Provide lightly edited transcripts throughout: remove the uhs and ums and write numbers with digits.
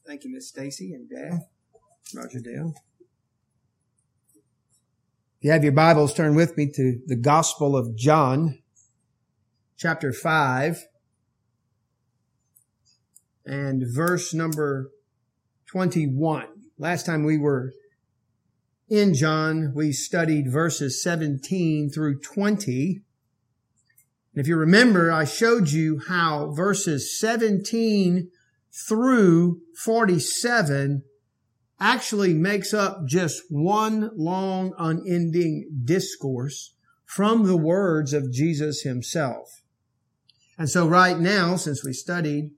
Thank you, Miss Stacy and Dad. Roger Dale. If you have your Bibles, turn with me to the Gospel of John, chapter 5, and verse number 21. Last time we were in John, we studied verses 17 through 20. And if you remember, I showed you how verses 17 through 47 actually makes up just one long, unending discourse from the words of Jesus himself. And so right now, since we studied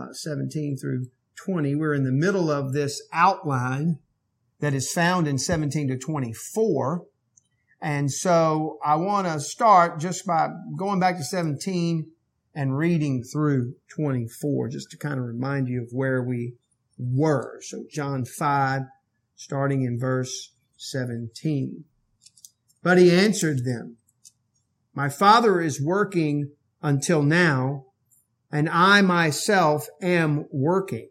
17 through 20, we're in the middle of this outline that is found in 17 to 24. And so I want to start just by going back to 17 and reading through 24, just to kind of remind you of where we were. So John 5, starting in verse 17. But he answered them, "My Father is working until now, and I myself am working.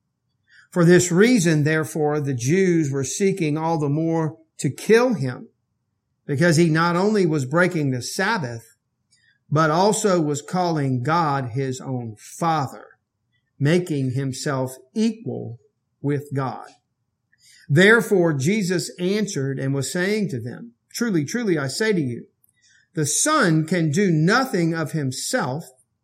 For this reason, therefore, the Jews were seeking all the more to kill him, because he not only was breaking the Sabbath, but also was calling God his own Father, making himself equal with God. Therefore, Jesus answered and was saying to them, 'Truly, truly, I say to you, the Son can do nothing of himself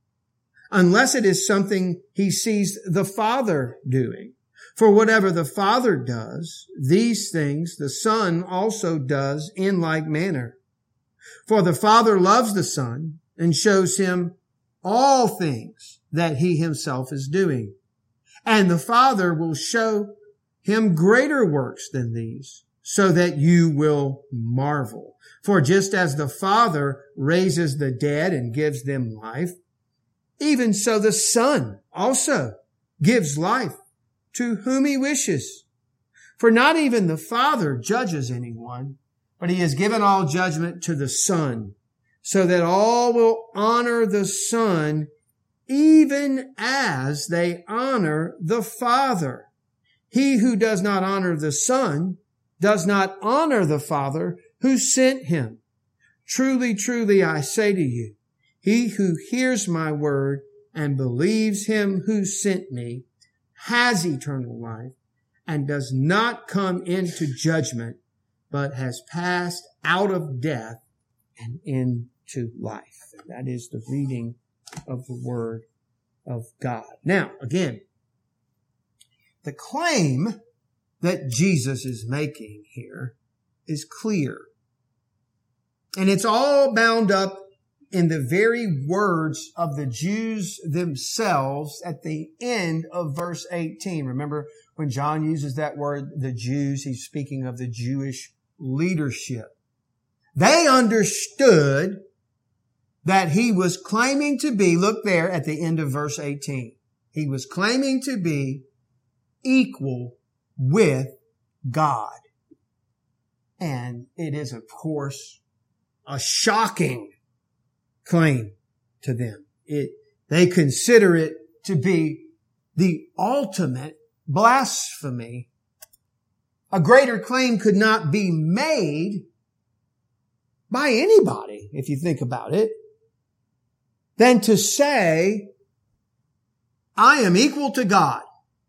unless it is something he sees the Father doing. For whatever the Father does, these things the Son also does in like manner. For the Father loves the Son and shows him all things that he himself is doing. And the Father will show him greater works than these, so that you will marvel. For just as the Father raises the dead and gives them life, even so the Son also gives life to whom he wishes. For not even the Father judges anyone, but he has given all judgment to the Son, so that all will honor the Son even as they honor the Father. He who does not honor the Son does not honor the Father who sent him. Truly, truly, I say to you, he who hears my word and believes him who sent me has eternal life and does not come into judgment, but has passed out of death and into life. And that is the reading of the word of God. Now, again, the claim that Jesus is making here is clear. And it's all bound up in the very words of the Jews themselves at the end of verse 18. Remember, when John uses that word, the Jews, he's speaking of the Jewish leadership. They understood that he was claiming to be, look there at the end of verse 18. He was claiming to be equal with God. And it is, of course, a shocking claim to them. They consider it to be the ultimate blasphemy. A greater claim could not be made by anybody, if you think about it, than to say, I am equal to God.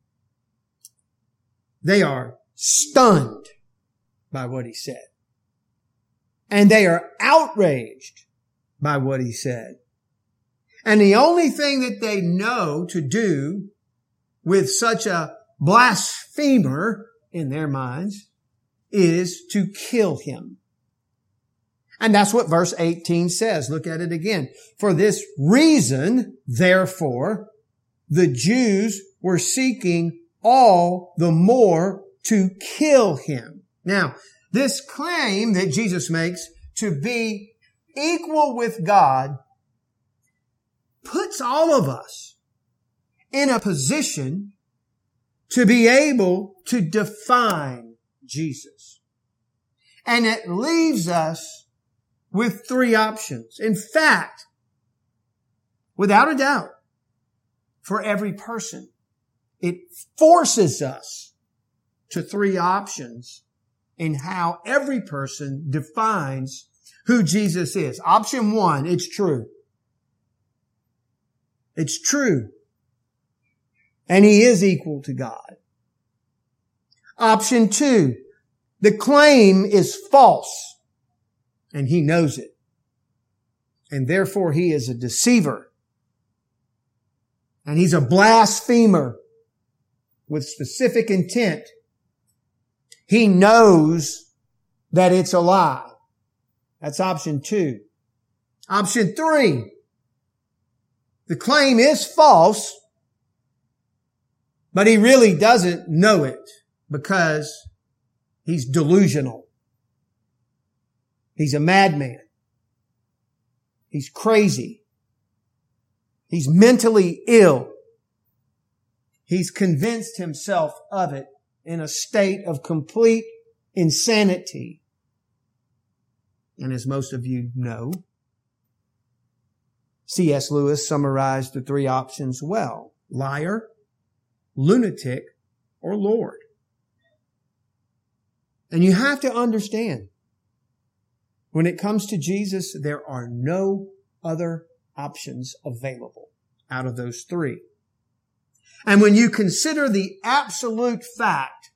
They are stunned by what he said. And they are outraged by what he said. And the only thing that they know to do with such a blasphemer in their minds is to kill him. And that's what verse 18 says. Look at it again. For this reason, therefore, the Jews were seeking all the more to kill him. Now, this claim that Jesus makes to be equal with God puts all of us in a position to be able to define Jesus. And it leaves us with three options. In fact, without a doubt, for every person, it forces us to three options in how every person defines who Jesus is. Option one, it's true. It's true. And He is equal to God. Option two, the claim is false. And He knows it. And therefore He is a deceiver. And He's a blasphemer with specific intent. He knows that it's a lie. That's option two. Option three, the claim is false, but He really doesn't know it because He's delusional. He's a madman. He's crazy. He's mentally ill. He's convinced himself of it in a state of complete insanity. And as most of you know, C.S. Lewis summarized the three options well. Liar, lunatic, or Lord. And you have to understand, when it comes to Jesus, there are no other options available out of those three. And when you consider the absolute fact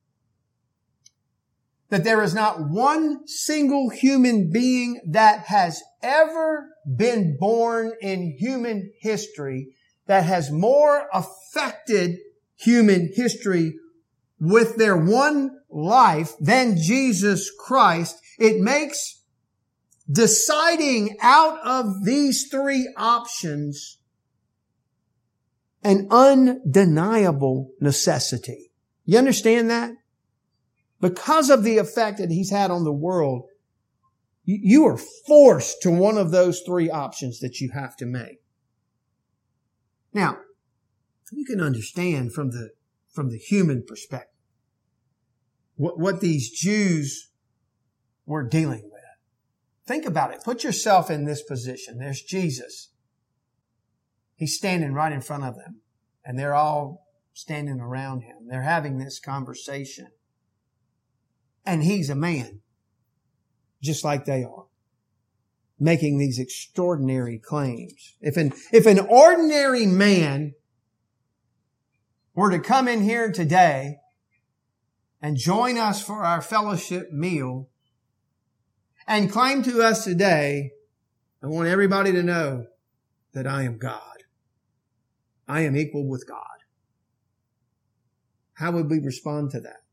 that there is not one single human being that has ever been born in human history that has more affected human history with their one life than Jesus Christ, it makes deciding out of these three options an undeniable necessity. You understand that? Because of the effect that He's had on the world, you are forced to one of those three options that you have to make. Now, you can understand from the human perspective what these Jews were dealing with. Think about it. Put yourself in this position. There's Jesus. He's standing right in front of them, and they're all standing around Him. They're having this conversation. And He's a man, just like they are, making these extraordinary claims. If an ordinary man were to come in here today and join us for our fellowship meal and claim to us today, I want everybody to know that I am God. I am equal with God. How would we respond to that?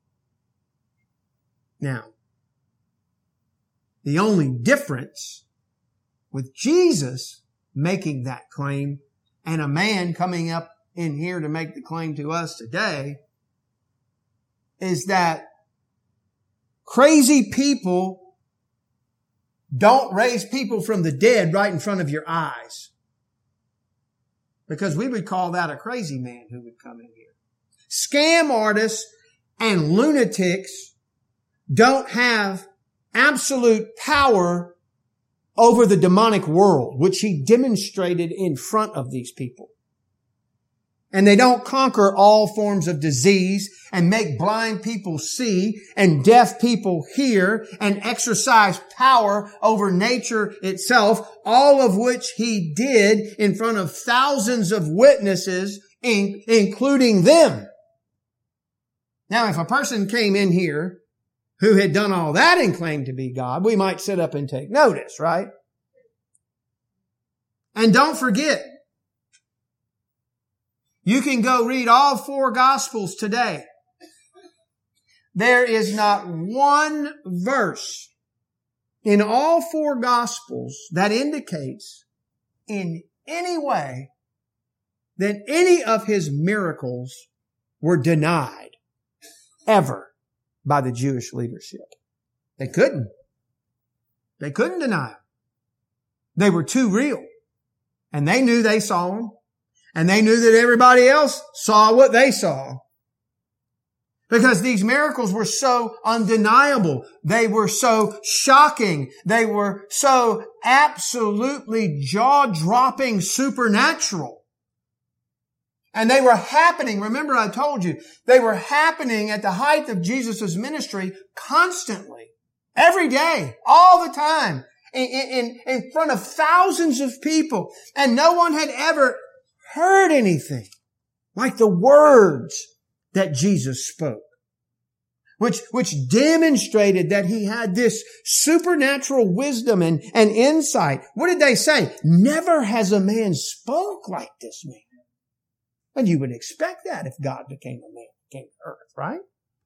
Now, the only difference with Jesus making that claim and a man coming up in here to make the claim to us today is that crazy people don't raise people from the dead right in front of your eyes. Because we would call that a crazy man who would come in here. Scam artists and lunatics don't have absolute power over the demonic world, which He demonstrated in front of these people. And they don't conquer all forms of disease and make blind people see and deaf people hear and exercise power over nature itself, all of which He did in front of thousands of witnesses, including them. Now, if a person came in here who had done all that and claimed to be God, we might sit up and take notice, right? And don't forget, you can go read all four Gospels today. There is not one verse in all four Gospels that indicates in any way that any of His miracles were denied ever by the Jewish leadership. They couldn't. They couldn't deny them. They were too real. And they knew they saw them. And they knew that everybody else saw what they saw. Because these miracles were so undeniable. They were so shocking. They were so absolutely jaw-dropping supernatural. And they were happening. Remember, I told you, they were happening at the height of Jesus' ministry constantly, every day, all the time, in front of thousands of people. And no one had ever heard anything like the words that Jesus spoke, which demonstrated that he had this supernatural wisdom and insight. What did they say? Never has a man spoke like this man. And you would expect that if God became a man, came to earth, right?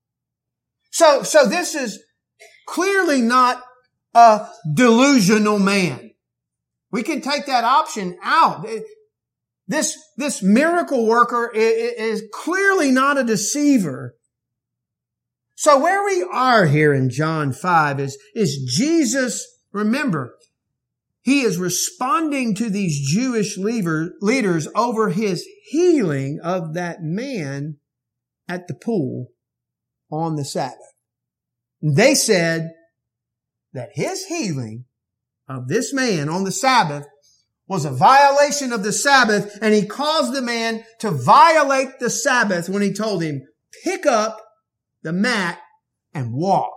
So this is clearly not a delusional man. We can take that option out. This miracle worker is clearly not a deceiver. So where we are here in John 5 is Jesus, remember, he is responding to these Jewish leaders over his healing of that man at the pool on the Sabbath. They said that his healing of this man on the Sabbath was a violation of the Sabbath, and he caused the man to violate the Sabbath when he told him, pick up the mat and walk.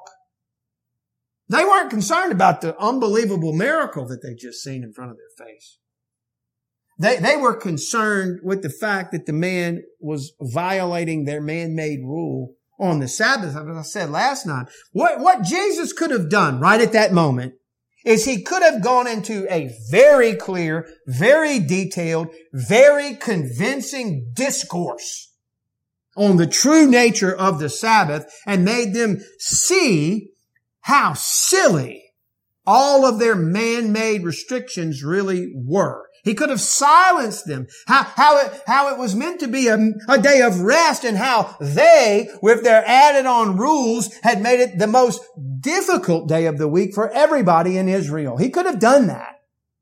They weren't concerned about the unbelievable miracle that they just seen in front of their face. They were concerned with the fact that the man was violating their man-made rule on the Sabbath. As I said last night, what Jesus could have done right at that moment is he could have gone into a very clear, very detailed, very convincing discourse on the true nature of the Sabbath and made them see how silly all of their man-made restrictions really were. He could have silenced them. How it was meant to be a day of rest, and how they, with their added on rules, had made it the most difficult day of the week for everybody in Israel. He could have done that.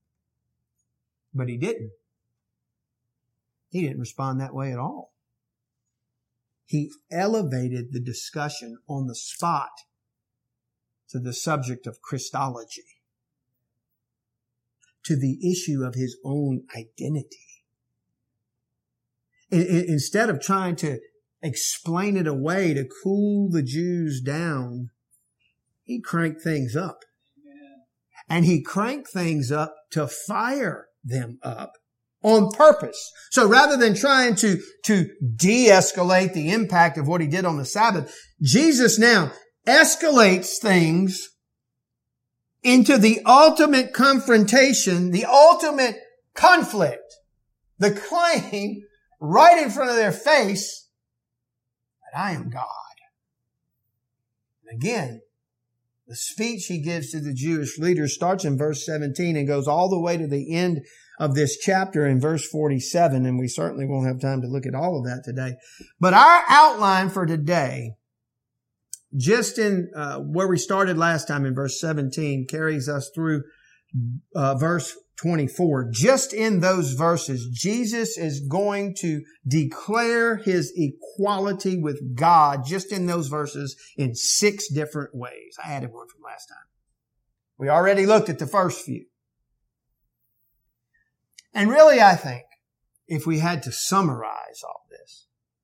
But he didn't. He didn't respond that way at all. He elevated the discussion on the spot to the subject of Christology, to the issue of his own identity. Instead of trying to explain it away to cool the Jews down, he cranked things up. And he cranked things up to fire them up on purpose. So rather than trying to de-escalate the impact of what he did on the Sabbath, Jesus now escalates things into the ultimate confrontation, the ultimate conflict, the claim right in front of their face that I am God. And again, the speech he gives to the Jewish leaders starts in verse 17 and goes all the way to the end of this chapter in verse 47, and we certainly won't have time to look at all of that today. But our outline for today, just in where we started last time in verse 17, carries us through verse 24. Just in those verses, Jesus is going to declare his equality with God just in those verses in 6 different ways. I added one from last time. We already looked at the first few. And really, I think, if we had to summarize all this,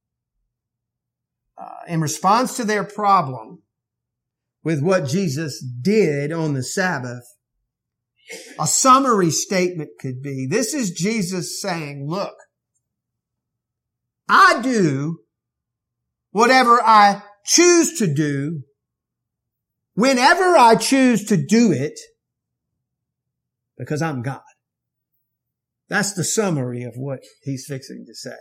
in response to their problem with what Jesus did on the Sabbath, a summary statement could be, this is Jesus saying, look, I do whatever I choose to do, whenever I choose to do it, because I'm God. That's the summary of what he's fixing to say.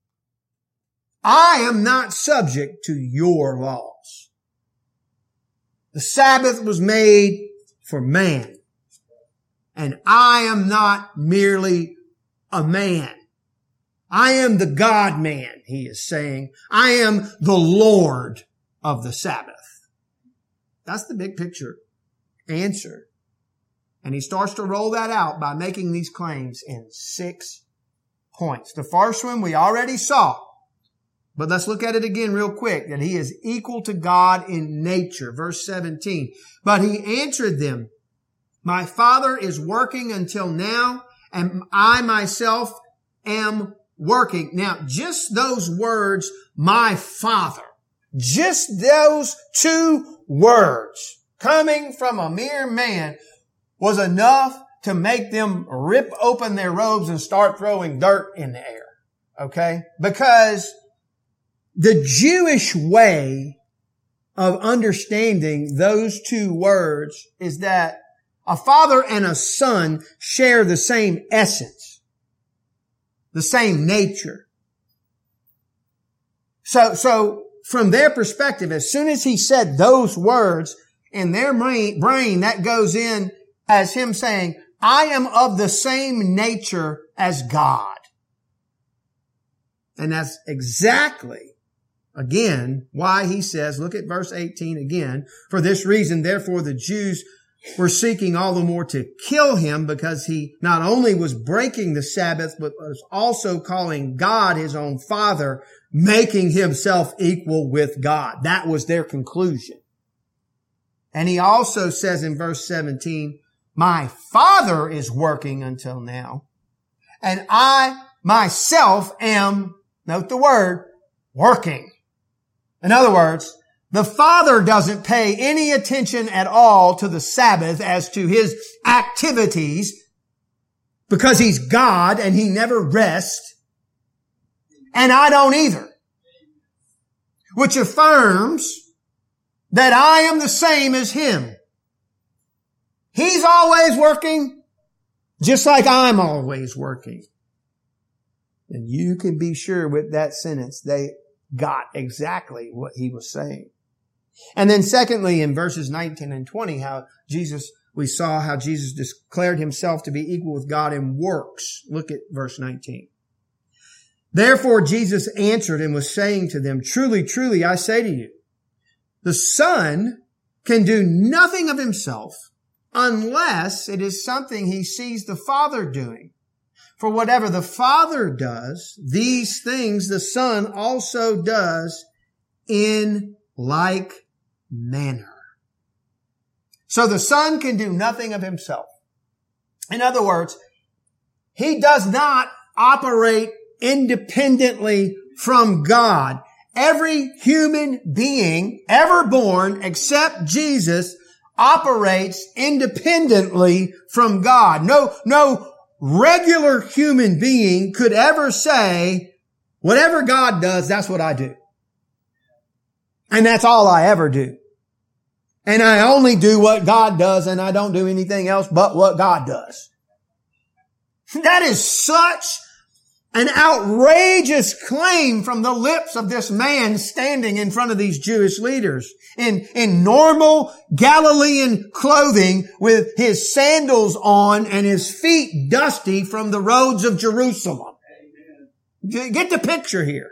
I am not subject to your laws. The Sabbath was made for man. And I am not merely a man. I am the God-man, he is saying. I am the Lord of the Sabbath. That's the big picture answer. And he starts to roll that out by making these claims in 6 points. The first one we already saw. But let's look at it again real quick, that he is equal to God in nature. Verse 17. But he answered them, my Father is working until now, and I myself am working. Now, just those words, my Father, just those two words coming from a mere man was enough to make them rip open their robes and start throwing dirt in the air. Okay? Because the Jewish way of understanding those two words is that a father and a son share the same essence, the same nature. So from their perspective, as soon as he said those words, in their brain, that goes in as him saying, I am of the same nature as God. And that's exactly, again, why he says, look at verse 18 again, for this reason, therefore, the Jews were seeking all the more to kill him, because he not only was breaking the Sabbath, but was also calling God his own Father, making himself equal with God. That was their conclusion. And he also says in verse 17, my Father is working until now, and I myself am, note the word, working. In other words, the Father doesn't pay any attention at all to the Sabbath as to his activities, because he's God and he never rests. And I don't either. Which affirms that I am the same as him. He's always working, just like I'm always working. And you can be sure with that sentence, they got exactly what he was saying. And then secondly, in verses 19 and 20, we saw how Jesus declared himself to be equal with God in works. Look at verse 19. Therefore Jesus answered and was saying to them, truly, truly, I say to you, the Son can do nothing of himself unless it is something he sees the Father doing. For whatever the Father does, these things the Son also does in like manner. So the Son can do nothing of himself. In other words, he does not operate independently from God. Every human being ever born except Jesus operates independently from God. No regular human being could ever say, whatever God does, that's what I do. And that's all I ever do. And I only do what God does, and I don't do anything else but what God does. That is such an outrageous claim from the lips of this man standing in front of these Jewish leaders in normal Galilean clothing with his sandals on and his feet dusty from the roads of Jerusalem. Get the picture here.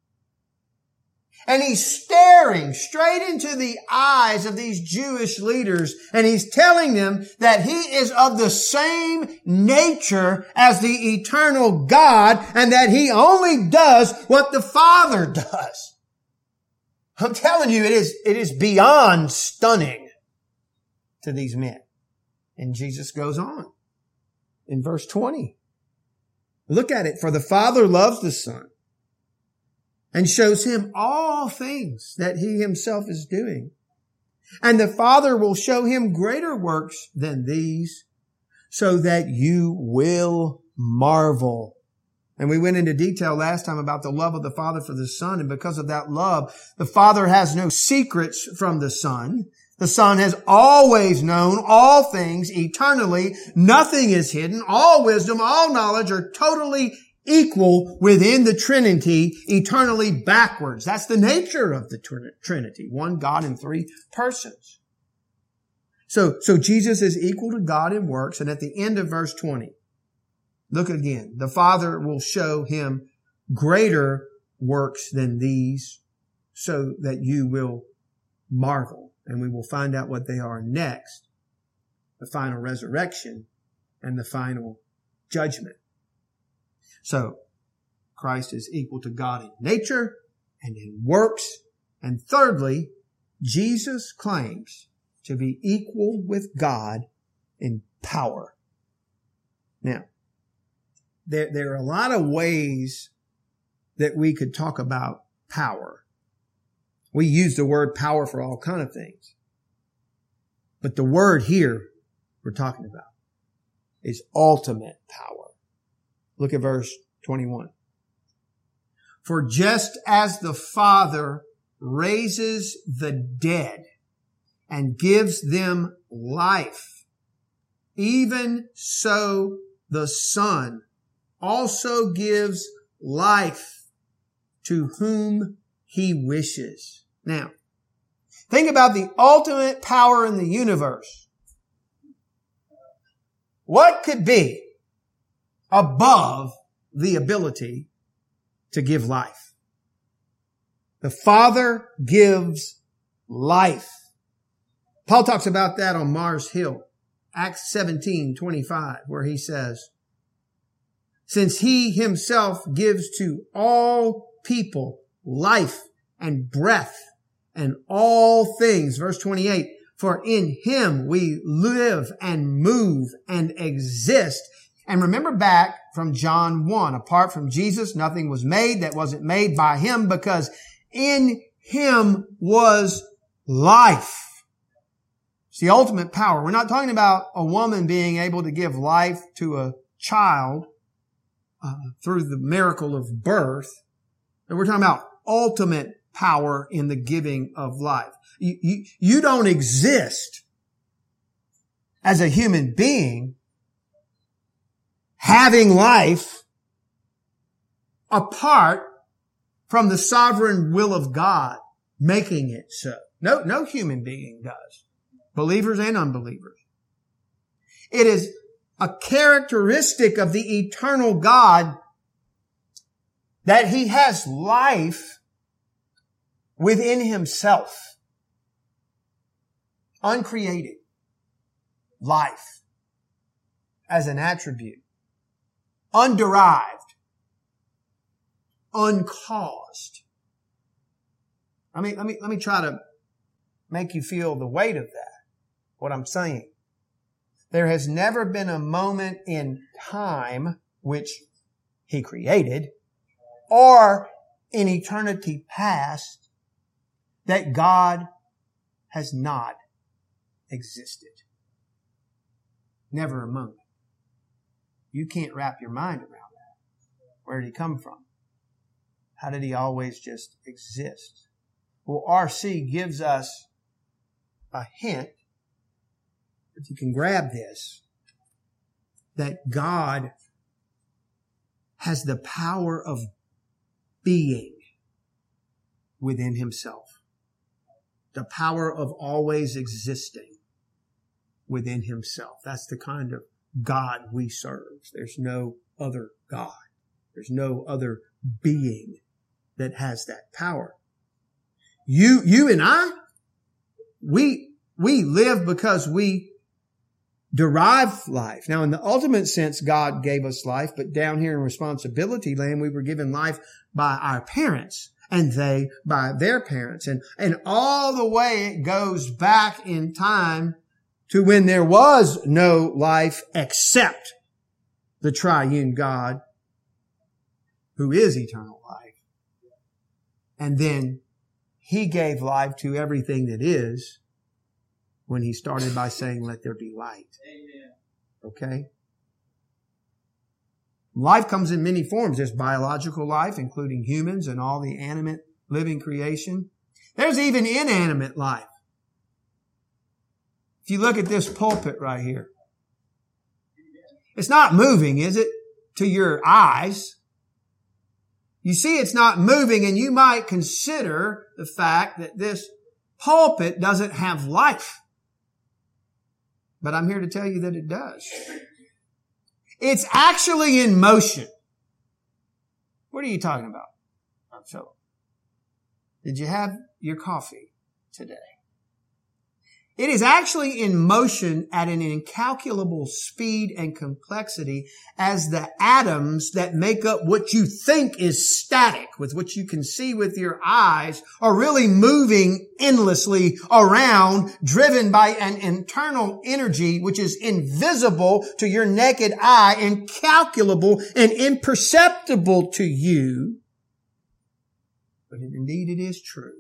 And he's staring straight into the eyes of these Jewish leaders, and he's telling them that he is of the same nature as the eternal God, and that he only does what the Father does. I'm telling you, it is beyond stunning to these men. And Jesus goes on in verse 20. Look at it. For the Father loves the Son and shows him all things that he himself is doing. And the Father will show him greater works than these, so that you will marvel. And we went into detail last time about the love of the Father for the Son. And because of that love, the Father has no secrets from the Son. The Son has always known all things eternally. Nothing is hidden. All wisdom, all knowledge are totally equal within the Trinity, eternally backwards. That's the nature of the Trinity. One God in three persons. So Jesus is equal to God in works. And at the end of verse 20, look again. The Father will show him greater works than these, so that you will marvel. And we will find out what they are next. The final resurrection and the final judgment. So, Christ is equal to God in nature and in works. And thirdly, Jesus claims to be equal with God in power. Now, there are a lot of ways that we could talk about power. We use the word power for all kinds of things. But the word here we're talking about is ultimate power. Look at verse 21. For just as the Father raises the dead and gives them life, even so the Son also gives life to whom He wishes. Now, think about the ultimate power in the universe. What could be above the ability to give life? The Father gives life. Paul talks about that on Mars Hill, Acts 17:25, where he says, since He Himself gives to all people life and breath and all things. Verse 28, for in Him we live and move and exist. And remember back from John 1, apart from Jesus, nothing was made that wasn't made by Him, because in Him was life. It's the ultimate power. We're not talking about a woman being able to give life to a child through the miracle of birth. We're talking about ultimate power in the giving of life. You don't exist as a human being having life apart from the sovereign will of God making it so. No human being does. Believers and unbelievers. It is a characteristic of the eternal God that He has life within Himself. Uncreated life as an attribute. Underived. Uncaused. Let me try to make you feel the weight of that. What I'm saying. There has never been a moment in time which He created or in eternity past that God has not existed. Never a moment. You can't wrap your mind around that. Where did He come from? How did He always just exist? Well, RC gives us a hint, if you can grab this, that God has the power of being within Himself. The power of always existing within Himself. That's the kind of God we serve. There's no other God. There's no other being that has that power. You and I, we live because we derive life. Now, in the ultimate sense, God gave us life, but down here in responsibility land, we were given life by our parents and they by their parents. And all the way it goes back in time to when there was no life except the triune God who is eternal life. And then He gave life to everything that is when He started by saying, let there be light. Amen. Okay? Life comes in many forms. There's biological life, including humans and all the animate living creation. There's even inanimate life. If you look at this pulpit right here, it's not moving, is it? To your eyes. You see it's not moving, and you might consider the fact that this pulpit doesn't have life. But I'm here to tell you that it does. It's actually in motion. What are you talking about, Philip? Did you have your coffee today? It is actually in motion at an incalculable speed and complexity as the atoms that make up what you think is static, with what you can see with your eyes, are really moving endlessly around, driven by an internal energy which is invisible to your naked eye, incalculable and imperceptible to you. but indeed it is true.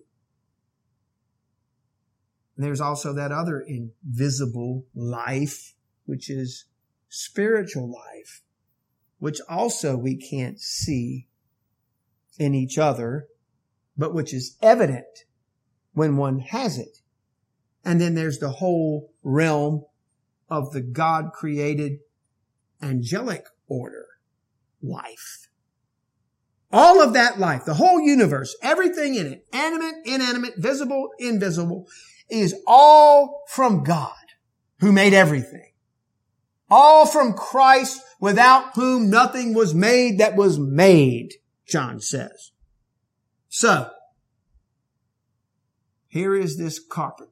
And there's also that other invisible life, which is spiritual life, which also we can't see in each other, but which is evident when one has it. And then there's the whole realm of the God-created angelic order life. All of that life, the whole universe, everything in it, animate, inanimate, visible, invisible, is all from God who made everything. All from Christ, without whom nothing was made that was made, John says. So, here is this carpenter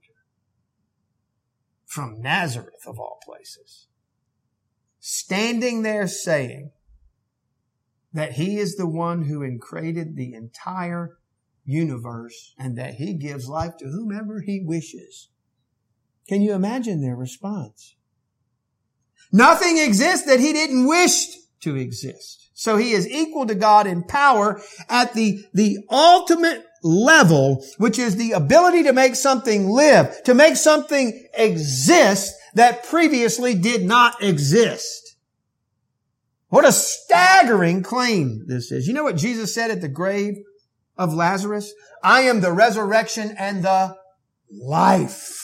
from Nazareth, of all places, standing there saying that he is the one who created the entire universe and that he gives life to whomever he wishes. Can you imagine their response? Nothing exists that he didn't wish to exist. So he is equal to God in power at the ultimate level, which is the ability to make something live, to make something exist that previously did not exist. What a staggering claim this is. You know what Jesus said at the grave of Lazarus? I am the resurrection and the life.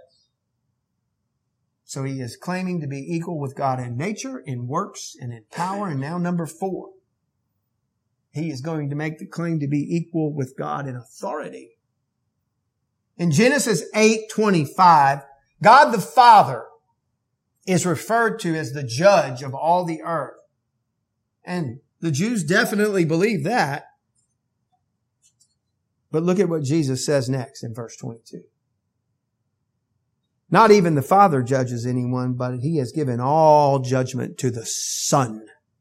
So he is claiming to be equal with God in nature, in works, and in power. And now number 4. He is going to make the claim to be equal with God in authority. In Genesis 8:25, God the Father is referred to as the judge of all the earth. And the Jews definitely believe that. But look at what Jesus says next in verse 22. Not even the Father judges anyone, but he has given all judgment to the Son.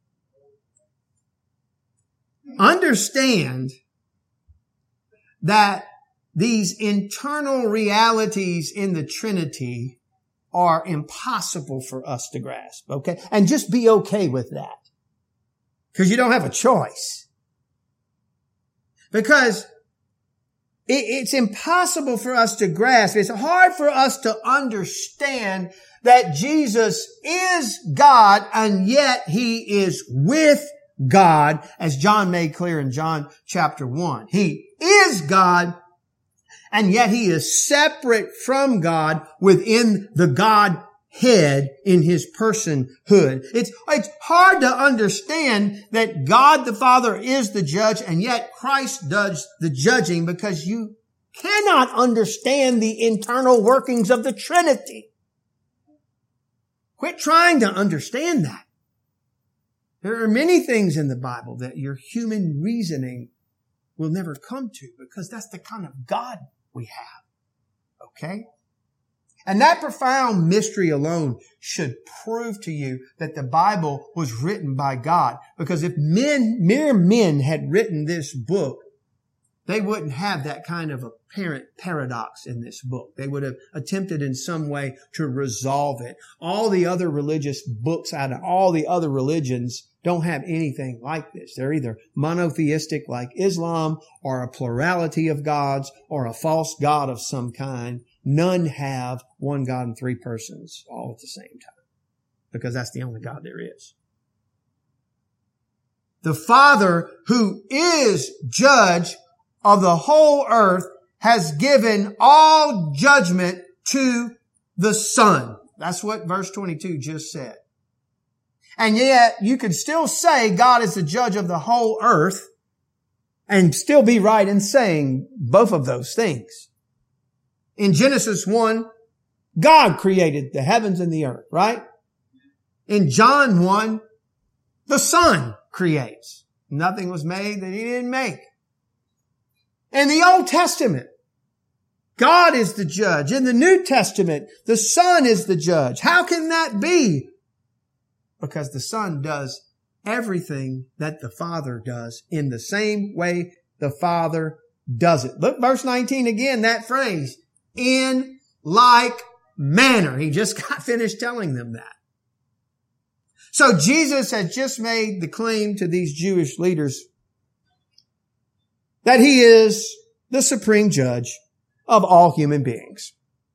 Understand that these internal realities in the Trinity are impossible for us to grasp, okay? And just be okay with that. Because you don't have a choice. Because it's impossible for us to grasp. It's hard for us to understand that Jesus is God and yet he is with God, as John made clear in John chapter 1. He is God and yet he is separate from God within the Godhead in his personhood. It's hard to understand that God the Father is the judge and yet Christ does the judging, because you cannot understand the internal workings of the Trinity. Quit trying to understand that. There are many things in the Bible that your human reasoning will never come to, because that's the kind of God we have. Okay? And that profound mystery alone should prove to you that the Bible was written by God. Because if mere men had written this book, they wouldn't have that kind of apparent paradox in this book. They would have attempted in some way to resolve it. All the other religious books out of all the other religions don't have anything like this. They're either monotheistic like Islam, or a plurality of gods, or a false god of some kind. None have one God in 3 persons all at the same time, because that's the only God there is. The Father, who is judge of the whole earth, has given all judgment to the Son. That's what verse 22 just said. And yet you could still say God is the judge of the whole earth and still be right in saying both of those things. In Genesis 1, God created the heavens and the earth, right? In John 1, the Son creates. Nothing was made that he didn't make. In the Old Testament, God is the judge. In the New Testament, the Son is the judge. How can that be? Because the Son does everything that the Father does in the same way the Father does it. Look, verse 19 again, that phrase, in like manner. He just got finished telling them that. So Jesus has just made the claim to these Jewish leaders that he is the supreme judge of all human beings.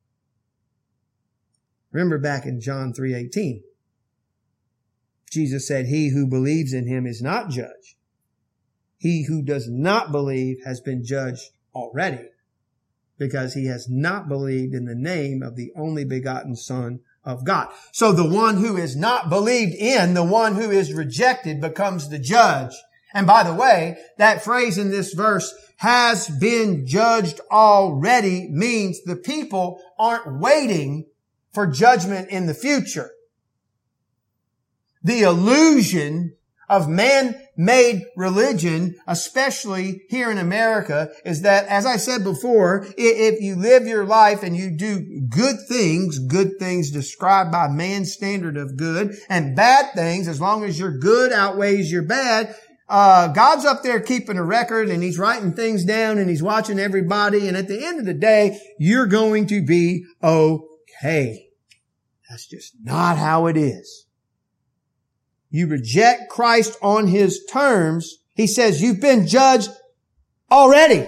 Remember back in John 3:18, Jesus said, he who believes in him is not judged. He who does not believe has been judged already, because he has not believed in the name of the only begotten Son of God. So the one who is not believed in, the one who is rejected, becomes the judge. And by the way, that phrase in this verse, has been judged already, means the people aren't waiting for judgment in the future. The illusion of man-made religion, especially here in America, is that, as I said before, if you live your life and you do good things described by man's standard of good, and bad things, as long as your good outweighs your bad, God's up there keeping a record, and he's writing things down, and he's watching everybody, and at the end of the day, you're going to be okay. That's just not how it is. You reject Christ on his terms, he says you've been judged already.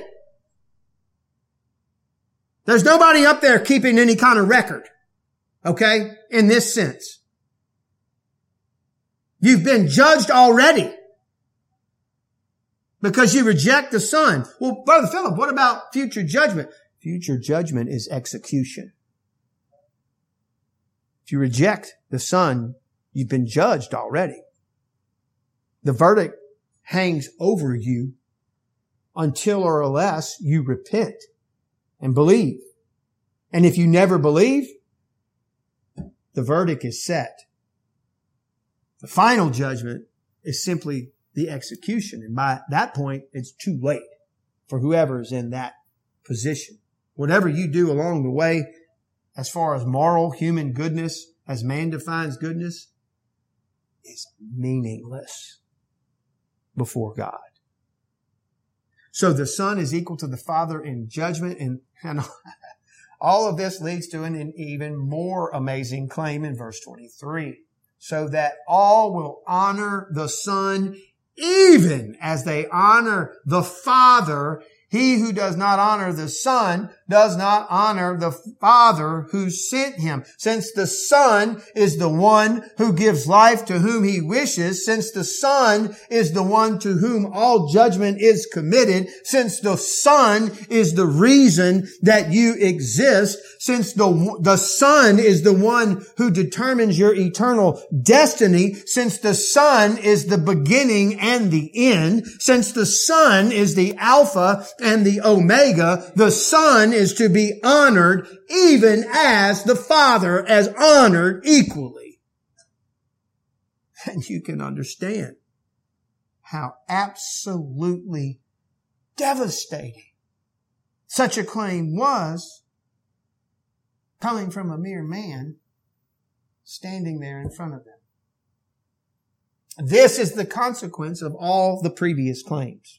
There's nobody up there keeping any kind of record, okay, in this sense. You've been judged already because you reject the Son. Well, Brother Philip, what about future judgment? Future judgment is execution. If you reject the Son, you've been judged already. The verdict hangs over you until or unless you repent and believe. And if you never believe, the verdict is set. The final judgment is simply the execution. And by that point, it's too late for whoever is in that position. Whatever you do along the way, as far as moral human goodness, as man defines goodness, is meaningless before God. So the Son is equal to the Father in judgment, and all of this leads to an even more amazing claim in verse 23. So that all will honor the Son even as they honor the Father. He who does not honor the Son does not honor the Father who sent him. Since the Son is the one who gives life to whom he wishes, since the Son is the one to whom all judgment is committed, since the Son is the reason that you exist, since the Son is the one who determines your eternal destiny, since the Son is the beginning and the end, since the Son is the Alpha and the Omega, the Son is to be honored even as the Father is honored equally. And you can understand how absolutely devastating such a claim was, coming from a mere man standing there in front of them. This is the consequence of all the previous claims.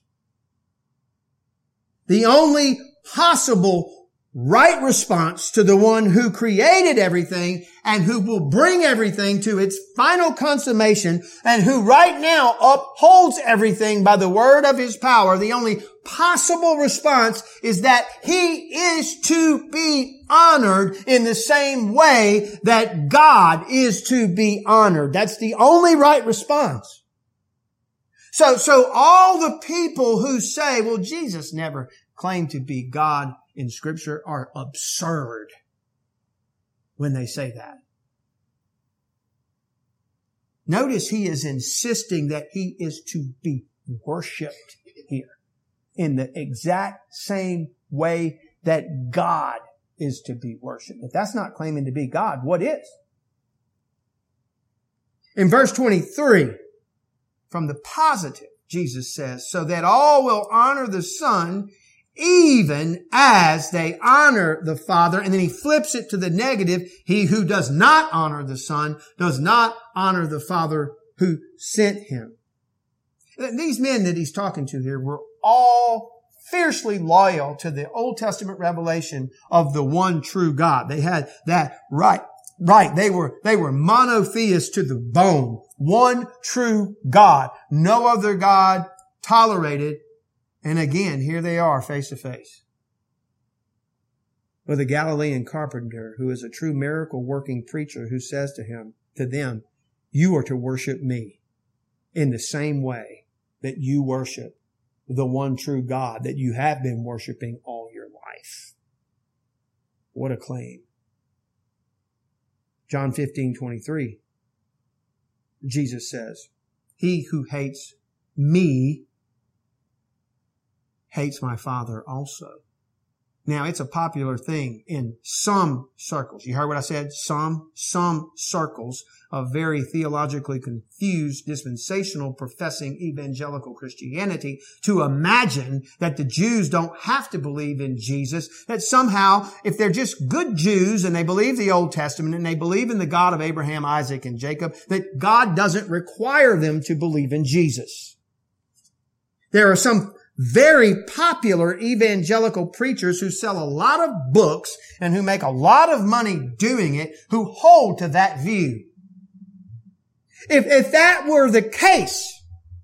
The only possible right response to the one who created everything and who will bring everything to its final consummation and who right now upholds everything by the word of his power, the only possible response is that he is to be honored in the same way that God is to be honored. That's the only right response. So all the people who say, well, Jesus never claimed to be God in Scripture are absurd when they say that. Notice he is insisting that he is to be worshiped here in the exact same way that God is to be worshiped. If that's not claiming to be God, what is? In verse 23, from the positive, Jesus says, so that all will honor the Son even as they honor the Father. And then he flips it to the negative. He who does not honor the Son does not honor the Father who sent him. These men that he's talking to here were all fiercely loyal to the Old Testament revelation of the one true God. They had that right. They were monotheists to the bone. One true God. No other God tolerated And again, here they are face to face with a Galilean carpenter who is a true miracle working preacher who says to them, you are to worship me in the same way that you worship the one true God that you have been worshiping all your life. What a claim. John 15:23. Jesus says, he who hates me hates my Father also. Now, it's a popular thing in some circles. You heard what I said? Some circles of very theologically confused, dispensational, professing evangelical Christianity to imagine that the Jews don't have to believe in Jesus, that somehow, if they're just good Jews and they believe the Old Testament and they believe in the God of Abraham, Isaac, and Jacob, that God doesn't require them to believe in Jesus. There are some very popular evangelical preachers who sell a lot of books and who make a lot of money doing it, who hold to that view. If that were the case,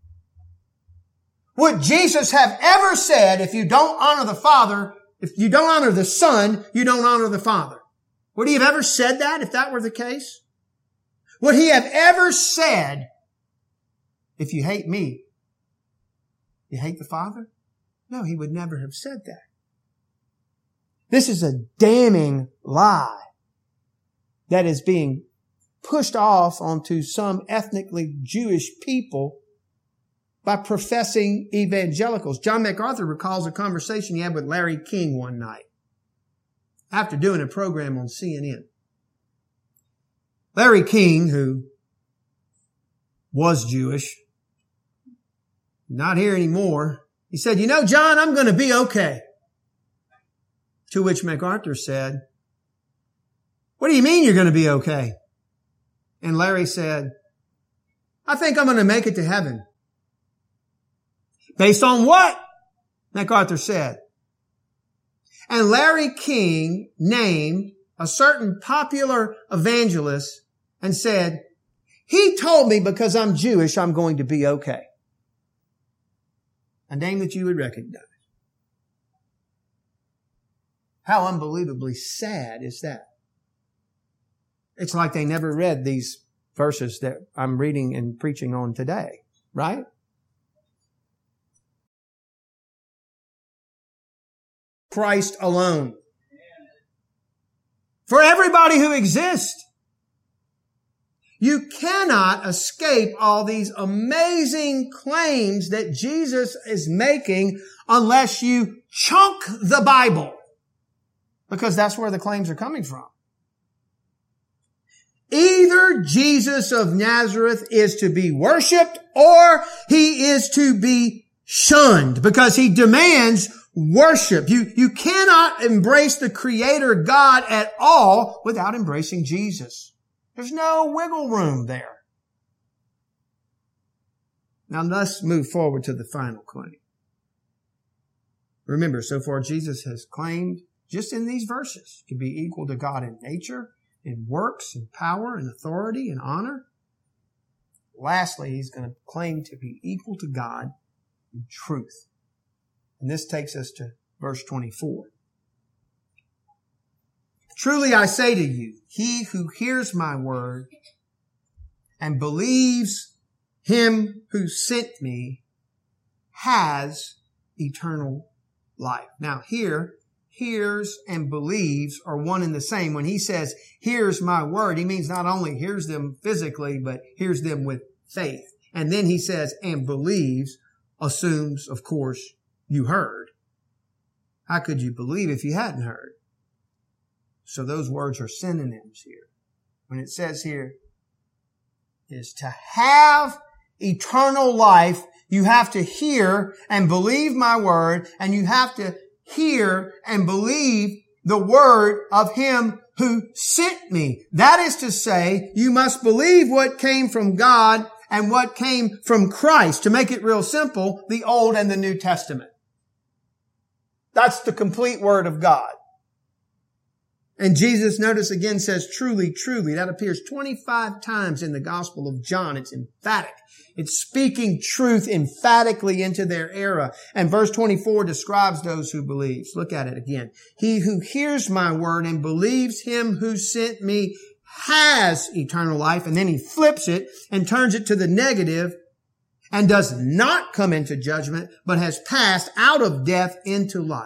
would Jesus have ever said, if you don't honor the Father, if you don't honor the Son, you don't honor the Father? Would he have ever said that if that were the case? Would he have ever said, if you hate me, you hate the Father? No, he would never have said that. This is a damning lie that is being pushed off onto some ethnically Jewish people by professing evangelicals. John MacArthur recalls a conversation he had with Larry King one night after doing a program on CNN. Larry King, who was Jewish, not here anymore, he said, you know, John, I'm going to be okay. To which MacArthur said, what do you mean you're going to be okay? And Larry said, I think I'm going to make it to heaven. Based on what? MacArthur said. And Larry King named a certain popular evangelist and said, he told me because I'm Jewish, I'm going to be okay. A name that you would recognize. How unbelievably sad is that? It's like they never read these verses that I'm reading and preaching on today, right? Christ alone. For everybody who exists. You cannot escape all these amazing claims that Jesus is making unless you chunk the Bible. Because that's where the claims are coming from. Either Jesus of Nazareth is to be worshiped or he is to be shunned because he demands worship. You cannot embrace the Creator God at all without embracing Jesus. There's no wiggle room there. Now let's move forward to the final claim. Remember, so far Jesus has claimed, just in these verses, to be equal to God in nature, in works, in power, in authority, in honor. Lastly, he's going to claim to be equal to God in truth. And this takes us to verse 24. Truly I say to you, he who hears my word and believes him who sent me has eternal life. Now here, hears and believes are one and the same. When he says, hears my word, he means not only hears them physically, but hears them with faith. And then he says, and believes, assumes, of course, you heard. How could you believe if you hadn't heard? So those words are synonyms here. When it says here is to have eternal life, you have to hear and believe my word, and you have to hear and believe the word of him who sent me. That is to say, you must believe what came from God and what came from Christ. To make it real simple, the Old and the New Testament. That's the complete word of God. And Jesus, notice again, says truly, truly. That appears 25 times in the Gospel of John. It's emphatic. It's speaking truth emphatically into their era. And verse 24 describes those who believe. Look at it again. He who hears my word and believes him who sent me has eternal life. And then he flips it and turns it to the negative and does not come into judgment, but has passed out of death into life.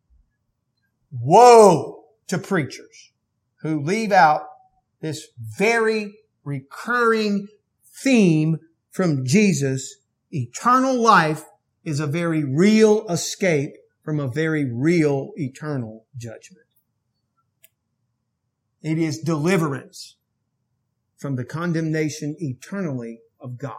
Woe to preachers who leave out this very recurring theme from Jesus. Eternal life is a very real escape from a very real eternal judgment. It is deliverance from the condemnation eternally of God.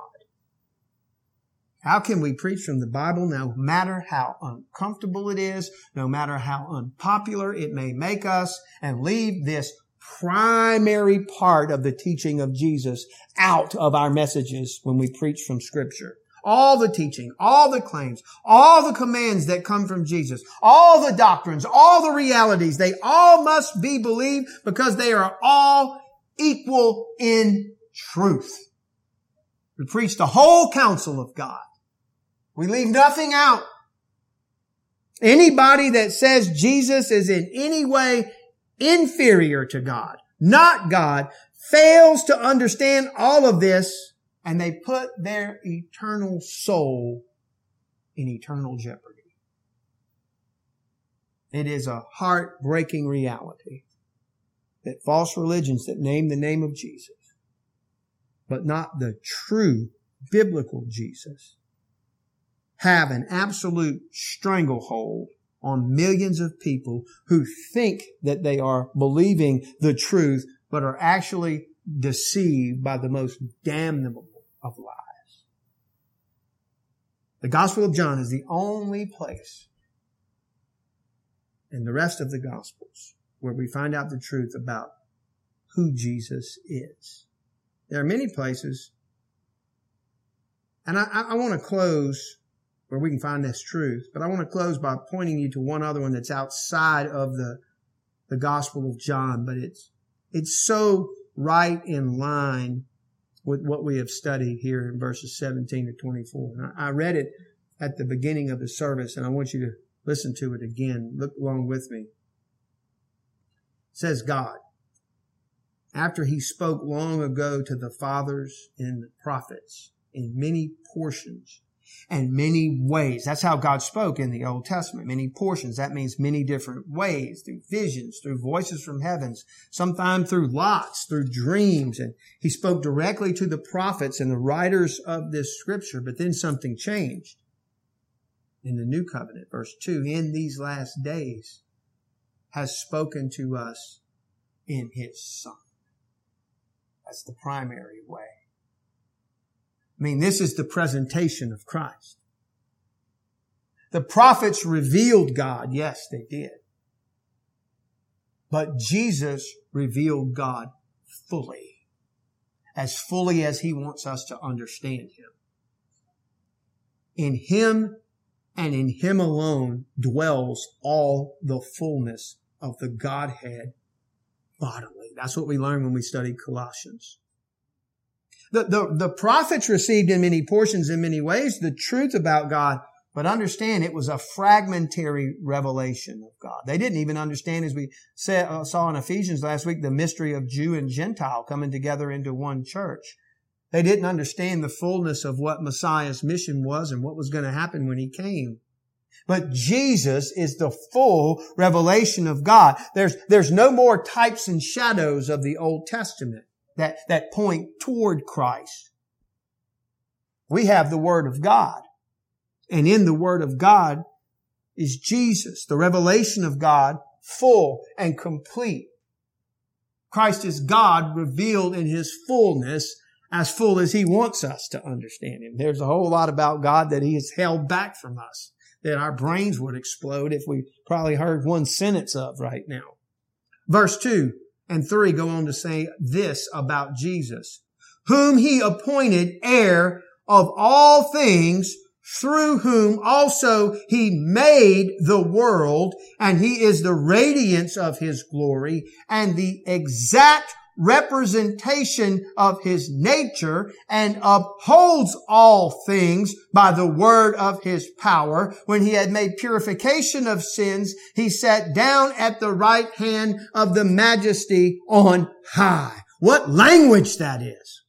How can we preach from the Bible no matter how uncomfortable it is, no matter how unpopular it may make us, and leave this primary part of the teaching of Jesus out of our messages when we preach from Scripture? All the teaching, all the claims, all the commands that come from Jesus, all the doctrines, all the realities, they all must be believed because they are all equal in truth. We preach the whole counsel of God. We leave nothing out. Anybody that says Jesus is in any way inferior to God, not God, fails to understand all of this, and they put their eternal soul in eternal jeopardy. It is a heartbreaking reality that false religions that name the name of Jesus, but not the true biblical Jesus, have an absolute stranglehold on millions of people who think that they are believing the truth, but are actually deceived by the most damnable of lies. The Gospel of John is the only place in the rest of the Gospels where we find out the truth about who Jesus is. There are many places, and I want to close where we can find this truth, but I want to close by pointing you to one other one that's outside of the Gospel of John, but it's so right in line with what we have studied here in verses 17 to 24. And I read it at the beginning of the service, and I want you to listen to it again. Look along with me. It says, God, after he spoke long ago to the fathers and the prophets in many portions and many ways. That's how God spoke in the Old Testament. Many portions. That means many different ways, through visions, through voices from heavens, sometimes through lots, through dreams. And he spoke directly to the prophets and the writers of this scripture. But then something changed in the new covenant. Verse 2, in these last days has spoken to us in his Son. That's the primary way. I mean, this is the presentation of Christ. The prophets revealed God. Yes, they did. But Jesus revealed God fully as he wants us to understand him. In him and in him alone dwells all the fullness of the Godhead bodily. That's what we learn when we study Colossians. The prophets received in many portions, in many ways, the truth about God, but understand it was a fragmentary revelation of God. They didn't even understand, as we saw in Ephesians last week, the mystery of Jew and Gentile coming together into one church. They didn't understand the fullness of what Messiah's mission was and what was going to happen when he came. But Jesus is the full revelation of God. There's no more types and shadows of the Old Testament that point toward Christ. We have the Word of God. And in the Word of God is Jesus, the revelation of God, full and complete. Christ is God revealed in his fullness, as full as he wants us to understand him. There's a whole lot about God that he has held back from us, that our brains would explode if we probably heard one sentence of right now. Verse 2 and 3 go on to say this about Jesus, whom he appointed heir of all things, through whom also he made the world, and he is the radiance of his glory and the exact representation of his nature, and upholds all things by the word of his power. When he had made purification of sins, he sat down at the right hand of the Majesty on high. What language that is!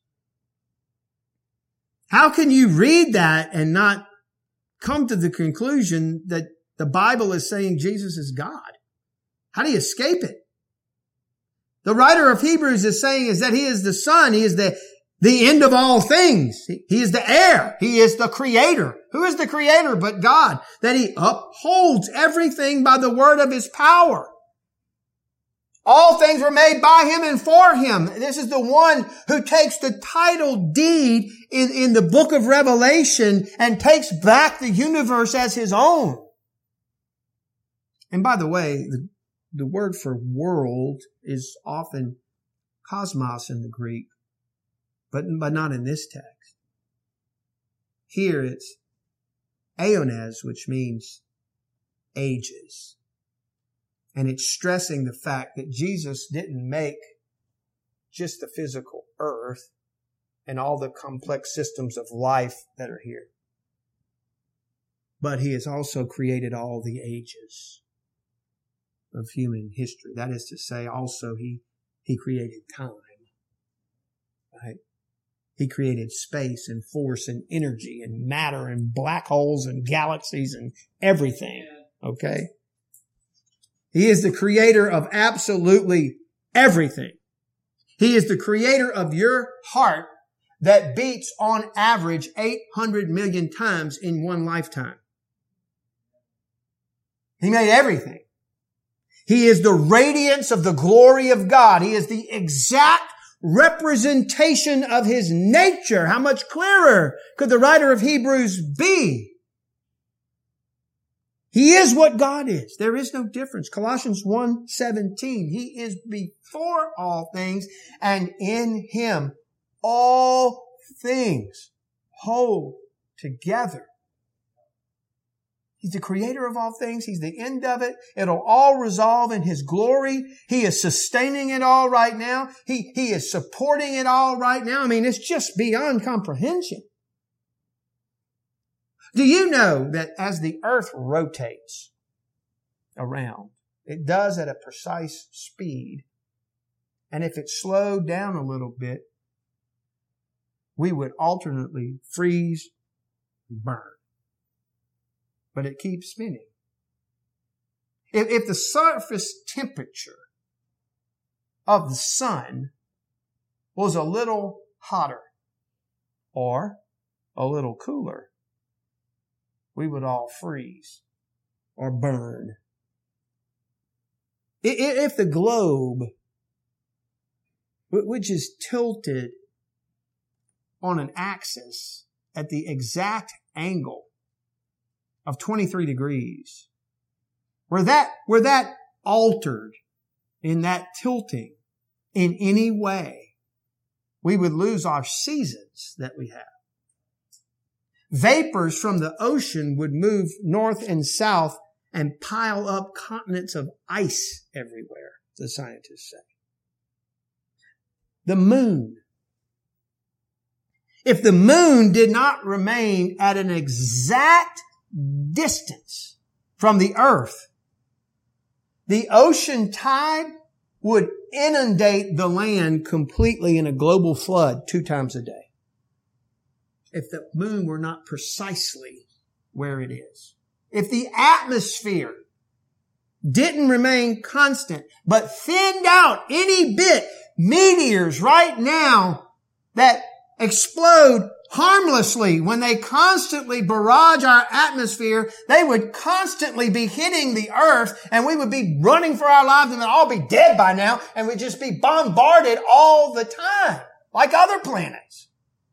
How can you read that and not come to the conclusion that the Bible is saying Jesus is God? How do you escape it? The writer of Hebrews is saying is that he is the Son. He is the end of all things. He is the heir. He is the creator. Who is the creator but God? That he upholds everything by the word of his power. All things were made by him and for him. This is the one who takes the title deed in the book of Revelation and takes back the universe as his own. And by the way, the word for world is often cosmos in the Greek, but not in this text. Here it's aeones, which means ages. And it's stressing the fact that Jesus didn't make just the physical earth and all the complex systems of life that are here, but he has also created all the ages of human history. That is to say, also he created time, right? He created space and force and energy and matter and black holes and galaxies and everything, okay? He is the creator of absolutely everything. He is the creator of your heart that beats on average 800 million times in one lifetime. He made everything. He is the radiance of the glory of God. He is the exact representation of his nature. How much clearer could the writer of Hebrews be? He is what God is. There is no difference. Colossians 1:17. He is before all things, and in him all things hold together. He's the creator of all things. He's the end of it. It'll all resolve in his glory. He is sustaining it all right now. He is supporting it all right now. I mean, it's just beyond comprehension. Do you know that as the earth rotates around, it does at a precise speed, and if it slowed down a little bit, we would alternately freeze and burn. But it keeps spinning. If the surface temperature of the sun was a little hotter or a little cooler, we would all freeze or burn. If the globe, which is tilted on an axis at the exact angle of 23 degrees, were that altered in that tilting in any way, we would lose our seasons that we have. Vapors from the ocean would move north and south and pile up continents of ice everywhere, the scientists say. The moon. If the moon did not remain at an exact distance from the earth, the ocean tide would inundate the land completely in a global flood 2 times a day. If the moon were not precisely where it is. If the atmosphere didn't remain constant, but thinned out any bit, meteors right now that explode harmlessly when they constantly barrage our atmosphere, they would constantly be hitting the earth, and we would be running for our lives, and they'd all be dead by now, and we'd just be bombarded all the time, like other planets.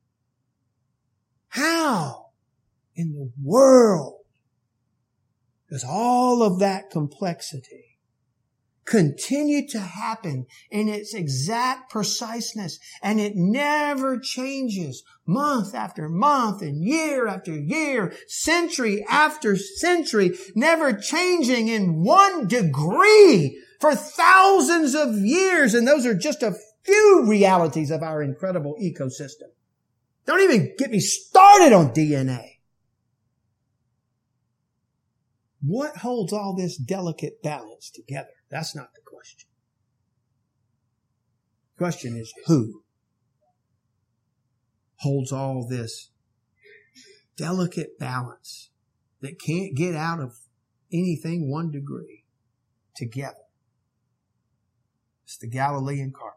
How in the world does all of that complexity continue to happen in its exact preciseness, and it never changes month after month and year after year, century after century, never changing in 1 degree for thousands of years. And those are just a few realities of our incredible ecosystem. Don't even get me started on DNA. What holds all this delicate balance together? That's not the question. The question is who holds all this delicate balance that can't get out of anything 1 degree together? It's the Galilean carpenter,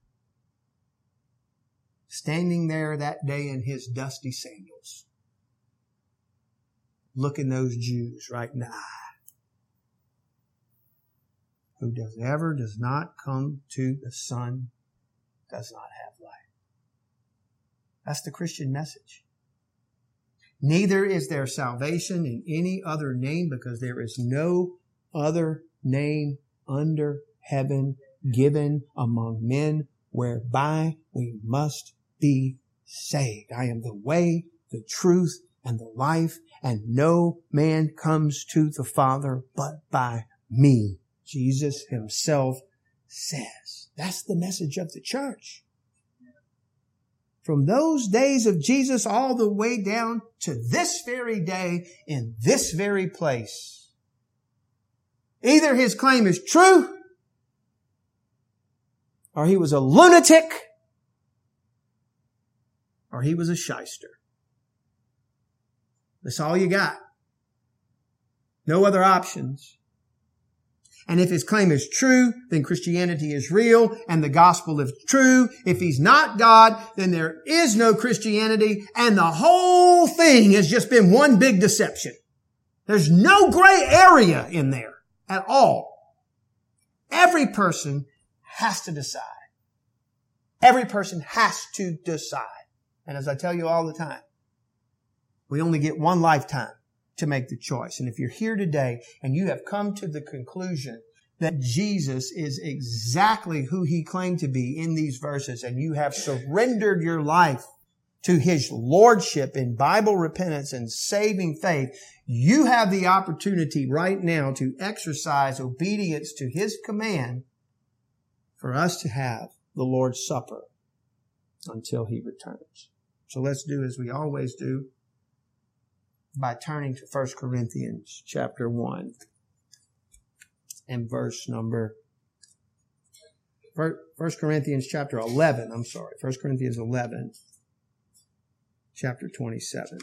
standing there that day in his dusty sandals, looking those Jews right in the eye. Who does not come to the Son does not have life. That's the Christian message. Neither is there salvation in any other name, because there is no other name under heaven given among men whereby we must be saved. I am the way, the truth, and the life, and no man comes to the Father but by me, Jesus himself says. That's the message of the church. From those days of Jesus all the way down to this very day in this very place. Either his claim is true, or he was a lunatic, or he was a shyster. That's all you got. No other options. And if his claim is true, then Christianity is real and the gospel is true. If he's not God, then there is no Christianity, and the whole thing has just been one big deception. There's no gray area in there at all. Every person has to decide. Every person has to decide. And as I tell you all the time, we only get one lifetime to make the choice. And if you're here today and you have come to the conclusion that Jesus is exactly who he claimed to be in these verses, and you have surrendered your life to his lordship in Bible repentance and saving faith, you have the opportunity right now to exercise obedience to his command for us to have the Lord's Supper until he returns. So let's do as we always do, by turning to 1 Corinthians chapter 1 and verse number 1 Corinthians chapter 11, 1 Corinthians 11, chapter 27.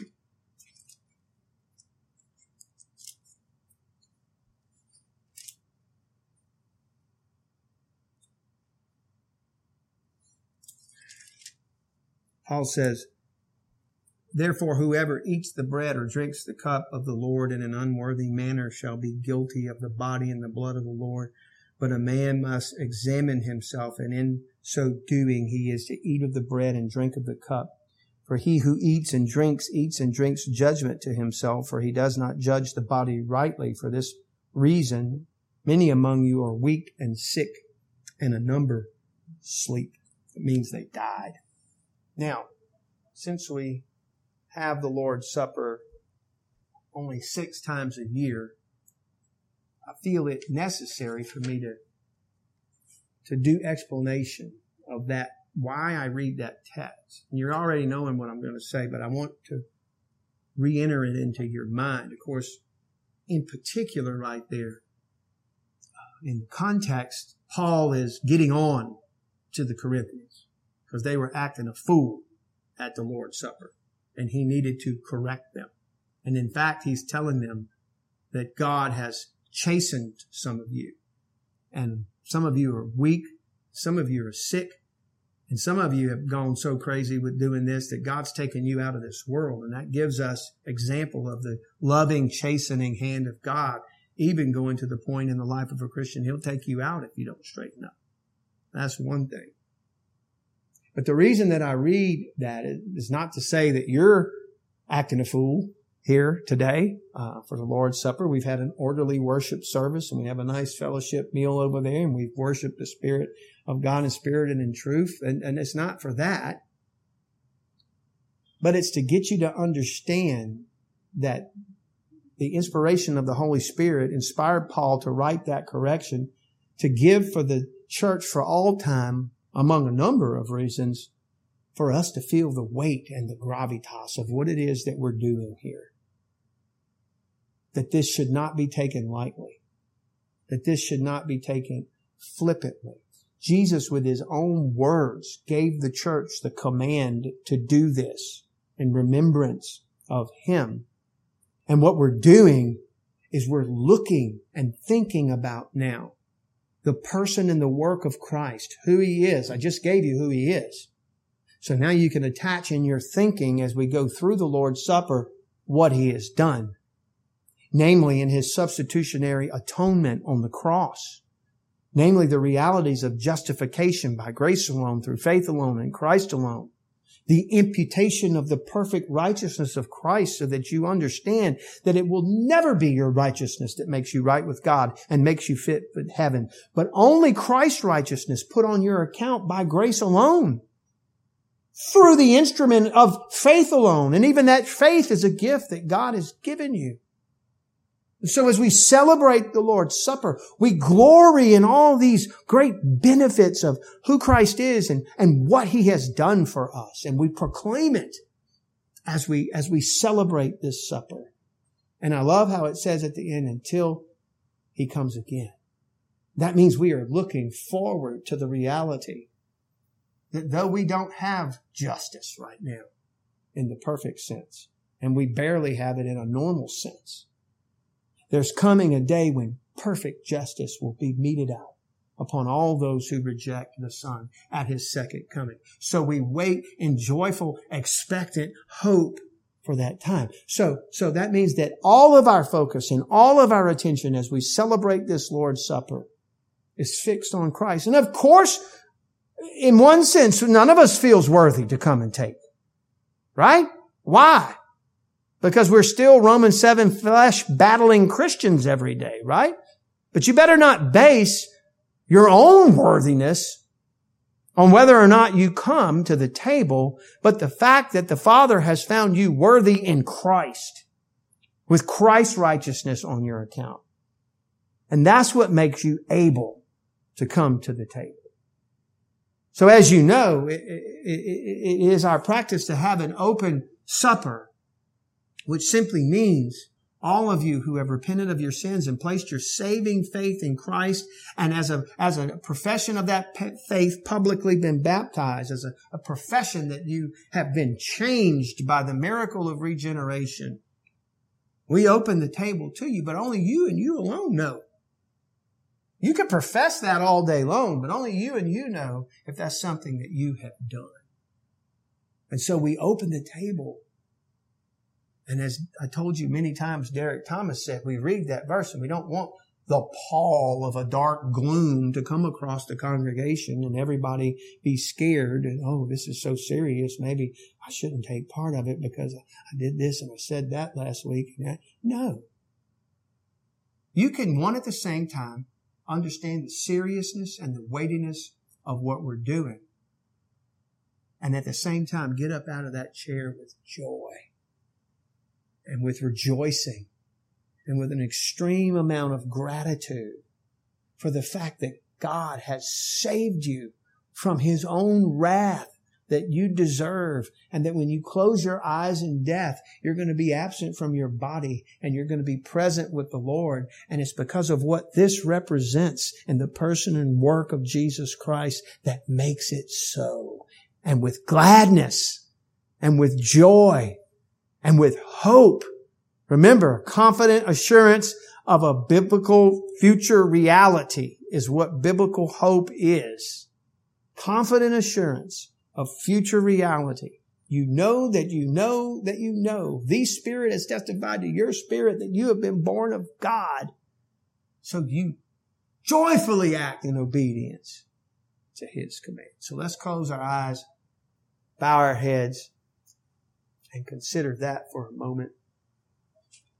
Paul says, "Therefore, whoever eats the bread or drinks the cup of the Lord in an unworthy manner shall be guilty of the body and the blood of the Lord. But a man must examine himself, and in so doing he is to eat of the bread and drink of the cup. For he who eats and drinks judgment to himself, for he does not judge the body rightly. For this reason, many among you are weak and sick, and a number sleep." It means they died. Now, since we have the Lord's Supper only 6 times a year, I feel it necessary for me to do explanation of that, why I read that text. And you're already knowing what I'm going to say, but I want to re-enter it into your mind. Of course, in particular right there, in the context, Paul is getting on to the Corinthians because they were acting a fool at the Lord's Supper, and he needed to correct them. And in fact, he's telling them that God has chastened some of you, and some of you are weak, some of you are sick, and some of you have gone so crazy with doing this that God's taken you out of this world. And that gives us example of the loving, chastening hand of God, even going to the point in the life of a Christian, he'll take you out if you don't straighten up. That's one thing. But the reason that I read that is not to say that you're acting a fool here today for the Lord's Supper. We've had an orderly worship service, and we have a nice fellowship meal over there, and we've worshiped the Spirit of God in spirit and in truth. And it's not for that, but it's to get you to understand that the inspiration of the Holy Spirit inspired Paul to write that correction, to give for the church for all time, among a number of reasons, for us to feel the weight and the gravitas of what it is that we're doing here. That this should not be taken lightly. That this should not be taken flippantly. Jesus, with his own words, gave the church the command to do this in remembrance of him. And what we're doing is we're looking and thinking about now the person and the work of Christ, who he is. I just gave you who he is. So now you can attach in your thinking as we go through the Lord's Supper what he has done. Namely, in his substitutionary atonement on the cross. Namely, the realities of justification by grace alone, through faith alone, in Christ alone. The imputation of the perfect righteousness of Christ, so that you understand that it will never be your righteousness that makes you right with God and makes you fit for heaven, but only Christ's righteousness put on your account by grace alone, through the instrument of faith alone. And even that faith is a gift that God has given you. So as we celebrate the Lord's Supper, we glory in all these great benefits of who Christ is and what he has done for us. And we proclaim it as we celebrate this supper. And I love how it says at the end, until he comes again. That means we are looking forward to the reality that though we don't have justice right now in the perfect sense, and we barely have it in a normal sense, there's coming a day when perfect justice will be meted out upon all those who reject the Son at his second coming. So we wait in joyful, expectant hope for that time. So that means that all of our focus and all of our attention as we celebrate this Lord's Supper is fixed on Christ. And of course, in one sense, none of us feels worthy to come and take. Right? Why? Because we're still Romans 7 flesh battling Christians every day, right? But you better not base your own worthiness on whether or not you come to the table, but the fact that the Father has found you worthy in Christ, with Christ's righteousness on your account. And that's what makes you able to come to the table. So as you know, it is our practice to have an open supper, which simply means all of you who have repented of your sins and placed your saving faith in Christ, and as a profession of that faith, publicly been baptized, as a profession that you have been changed by the miracle of regeneration, we open the table to you, but only you and you alone know. You can profess that all day long, but only you and you know if that's something that you have done. And so we open the table. And as I told you many times, Derek Thomas said, we read that verse and we don't want the pall of a dark gloom to come across the congregation and everybody be scared and, oh, this is so serious. Maybe I shouldn't take part of it because I did this and I said that last week. No. You can, one at the same time, understand the seriousness and the weightiness of what we're doing, and at the same time get up out of that chair with joy and with rejoicing and with an extreme amount of gratitude for the fact that God has saved you from his own wrath that you deserve, and that when you close your eyes in death, you're going to be absent from your body and you're going to be present with the Lord. And it's because of what this represents in the person and work of Jesus Christ that makes it so. And with gladness and with joy and with hope. Remember, confident assurance of a biblical future reality is what biblical hope is. Confident assurance of future reality. You know that you know that you know. The Spirit has testified to your spirit that you have been born of God. So you joyfully act in obedience to his command. So let's close our eyes, bow our heads, and consider that for a moment.